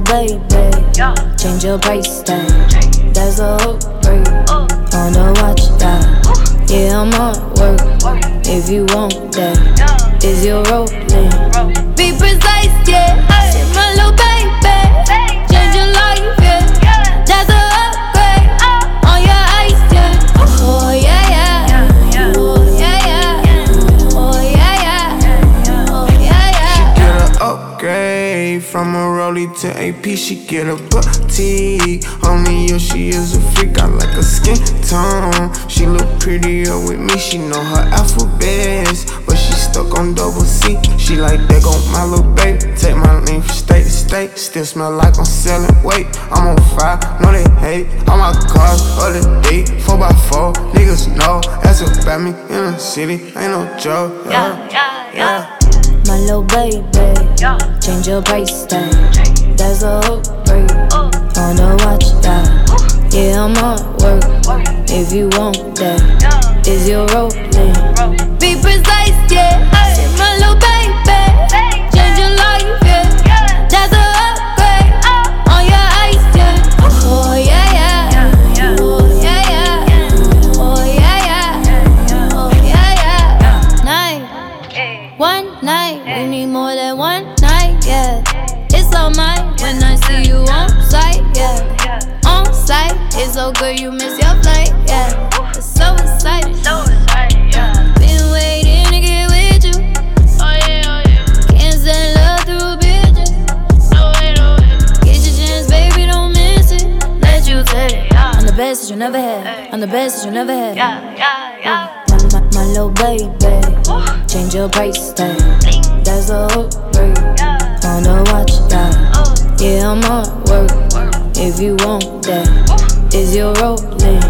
baby, change your price tag. That's a hook break. Wanna watch that? Yeah, I'm on work. If you want that, is your rolling? Be precise, yeah. My little baby, change your life, yeah. That's a upgrade on your ice, yeah. Oh yeah, yeah. Oh yeah, yeah. Oh yeah, yeah. Oh yeah, yeah. She get an upgrade from a rollie to AP. She get a boutique. Only you, she is a freak. I like her skin tone. She look prettier with me. She know her alphabets, but she stuck on double C. She like that on my little baby. Take my name from state to state. Still smell like I'm selling weight. I'm on fire, know they hate. All my cars, other day, 4x4. Niggas know that's about me in the city. Ain't no joke. Yeah. My little baby, change your price tag. That's a hook break. Wanna watch that? Yeah, I'm on work. If you want that, is your rolling? Be precise, yeah. My little baby, change your life, yeah. That's a upgrade on your ice, yeah. Oh yeah, yeah. Oh yeah, yeah. Oh yeah, yeah. Oh yeah, yeah. Night, one night, we need more than one night, yeah. It's all mine when I see you on site, yeah. On site, it's so good you miss your flight, yeah. It's so excited, yeah. Been waiting to get with you. Oh yeah. Can't send love through bitches. No way. Get your chance, baby, don't miss it. Let you take it. I'm the best that you never had. I'm the best that you never had. Yeah. My little baby, change your price tag. That's a hook break. Wanna watch that? Yeah, I'm on work. If you want that, is your rolling?